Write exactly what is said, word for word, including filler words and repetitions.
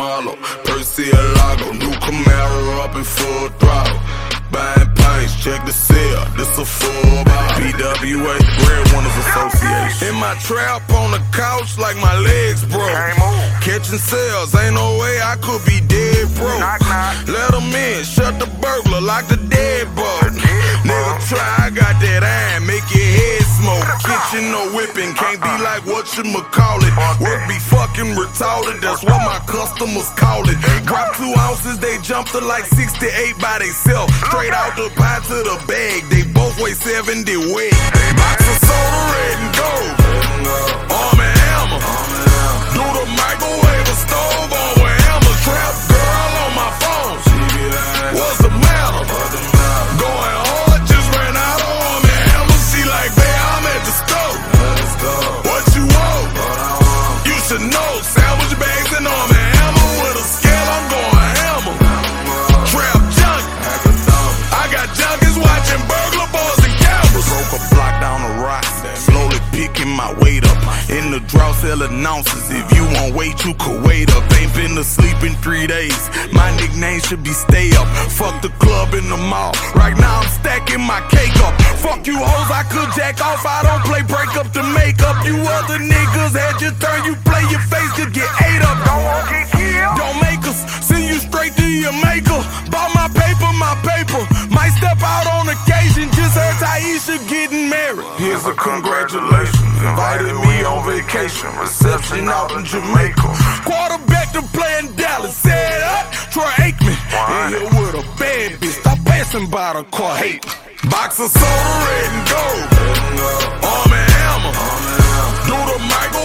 Marlo, Percielago, new Camaro up in full throttle. Buying pints, check the sale, this a full bottle. P W A, Breadwinners Association. In my trap on the couch like my legs broke. Catching sales, ain't no way I could be dead broke. Let them in, shut the burglar like the deadbolt. Nigga try, I got that iron, make your head smoke. Kitchen no whipping, can't be like what you call it. Work be fucking retarded, that's what my customers call it. Drop two ounces, they jump to like sixty-eight by theyself. Straight out the pot to the bag, they both weigh seventy weight. Box of soda, red and gold. Arm and hammer. Do the microwave a stove on with hammer. Trap girl on my phone. What's the matter? Going hard, just ran out of arm and hammer. She like, babe, I'm at the stove. What you want? You should know. Sandwich bags and arm and hammer. With a scale, I'm going hammer. Trap junk. I got junkies watching burglar bars and cameras. Broke a block down the rock, slowly picking my weight up. In the drought, selling ounces. If you want weight, you could wait up. Ain't been asleep in three days. My nickname should be stay up. Fuck the club in the mall. Right now I'm stacking my cake up. Fuck you hoes, I could jack off. I don't play break up to make up. You other niggas had your turn. You play your face, could get ate up. Don't want get killed. Don't make us send you straight to your maker. Bought my paper, my paper. Might step out on occasion. Just heard Taisha getting married. Here's a congratulations. Invited me on vacation. Reception out in Jamaica. Quarterback to play in Dallas. Set up Troy Aikman. In here with a bad bitch. Stop passing by the car. Hate. Box of soda, red and gold. Arm and hammer. Do the micro.